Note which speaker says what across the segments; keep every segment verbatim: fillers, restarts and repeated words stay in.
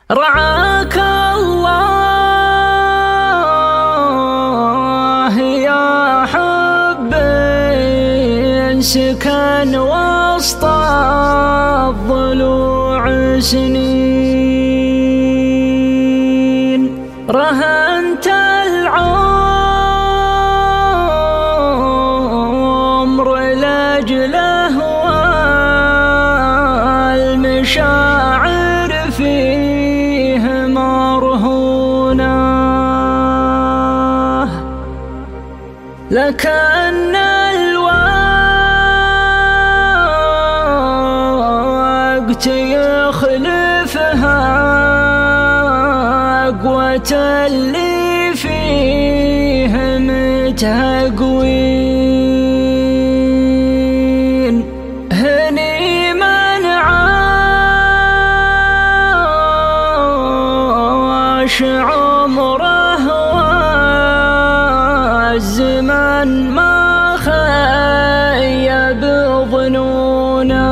Speaker 1: رعاك الله يا حب سكن وسط الضلوع سنين، رهنت العمر لأجله والمشاعر فيه مرهونة، لكن الوقت يخلفها قوة اللي فيه متهقوين. هني من عاش عمره والزمن ما خيب ظنونه.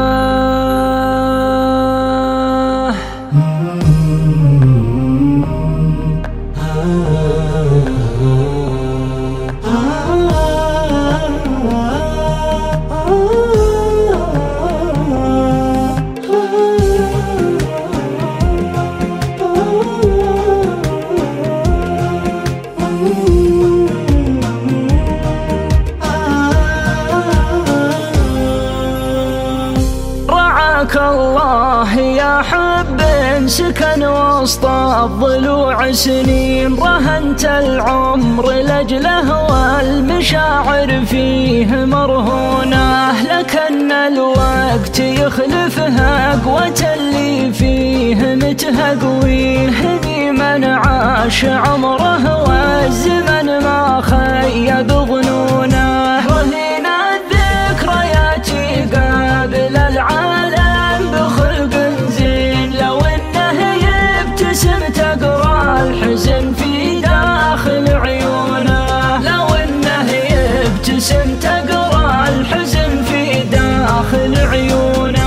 Speaker 1: رعاك الله يا حب سكن وسط الضلوع سنين، رهنت العمر لأجله والمشاعر فيه مرهونة، لكن الوقت يخلفها قوة اللي فيه متهقوين. هني من عاش عمره والزمن ما خيب ظنونه، رهينا الذكريات قابل العالم بخلق زين، لو انه يبتسم تقرا الحزن في داخل عيونه، لو انه يبتسم تقرا الحزن في داخل عيونه.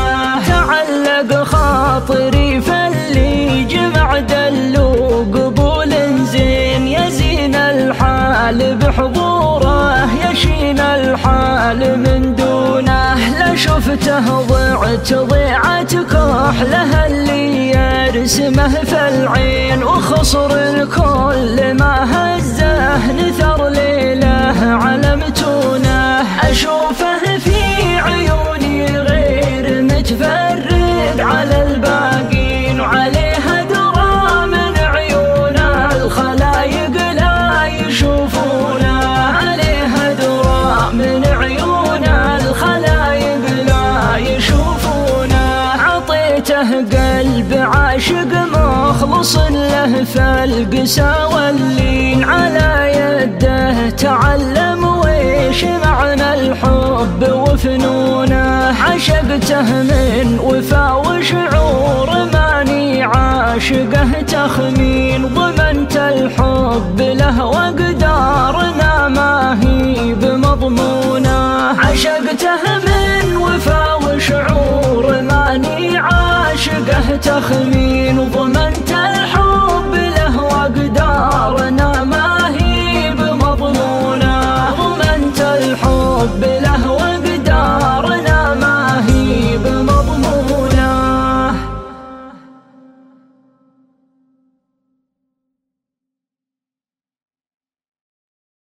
Speaker 1: تعلق خاطري فاللي جمع دلو قبول زين، يزين الحال بحضوره يشين الحال من دونه، لا شفته ضعت ضيعت كحله اللي يرسمه في العين، وخصر الكل ما هزه نثر ليله على متونه. أشوفه في عيوني غير متفرد على الباقين، وعليها درى من عيون الخلايق لا يشوفونه، عليها درى من عيون الخلايق لا يشوفونه. عطيته قلب عاشق مخلص له فالقسى واللين، على يده تعلم ويش معنى الحب وفنونه. عشقته من وفا وشعور ماني عاشقه تخمين، ضمنت الحب له وقدارنا ما هي بمضمونه. عشقته من وفا وشعور ماني عاشقه تخمين، ضمنت